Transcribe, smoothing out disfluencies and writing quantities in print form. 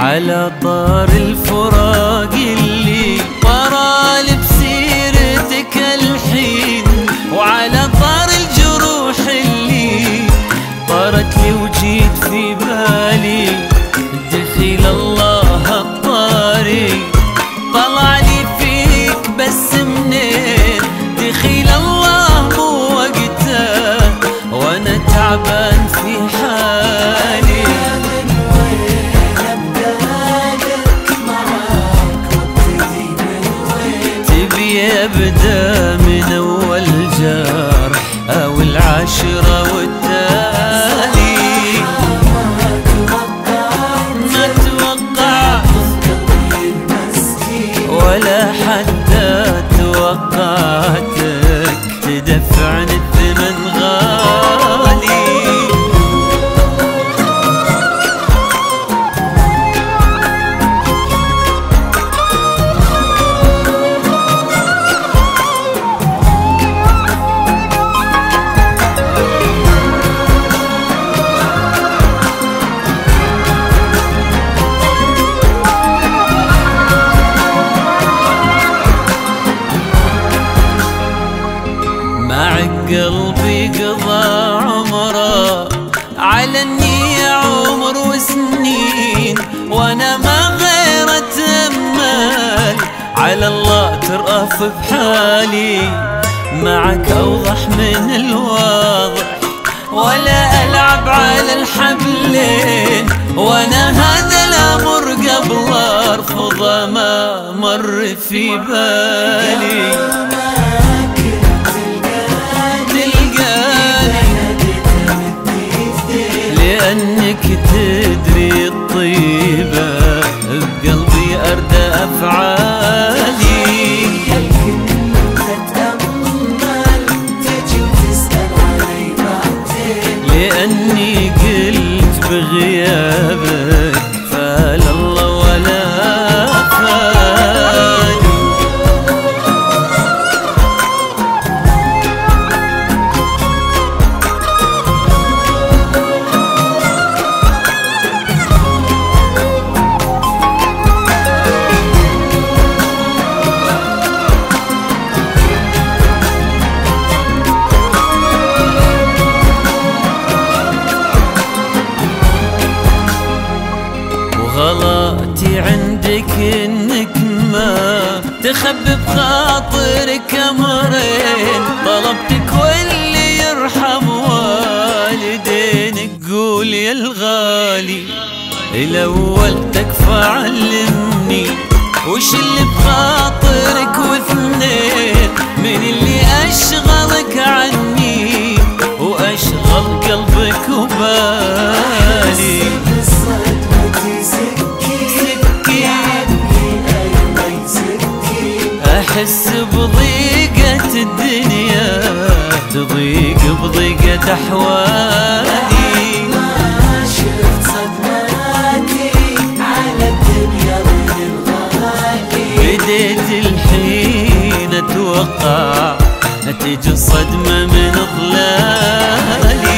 على طار الفراق اللي طرى بسيرتك الحين، وعلى طار الجروح اللي طارت لي وجيت في بالي. دخيل الله الطاري طلع لي فيك بس منين، دخيل الله مو وقته وانا تعبان في حالي. يبدأ من أول جرح أو العاشرة والتالي. ما توقعت ولا حتى توقعتك تدفعني الثمن غالي. قلبي قضى عمره على النية عمر وسنين، وانا ما غير اتأمل على الله ترأف بحالي. معك اوضح من الواضح ولا العب على الحبلين، وانا هذا الامر قبل ارفضه ما مر في بالي. لأنك تدري الطيبة بقلبي أردى أفعالي. لأني قلت بغيابك فال الله ولا فالي. غلطي عندك انك ما تخبي بخاطرك امرين، طلبتك واللي يرحم والدينك قول يا الغالي. الاول تكفى علمني وش اللي بخاطرك، واثنين من اللي اشغلك عني واشغل قلبك وبالي. أحس بضيقة الدنيا تضيق بضيقة أحوالي. ما شفت صدماتي على الدنيا من الغالي. بديت الحين أتوقع تجي الصدمة من ظلالي.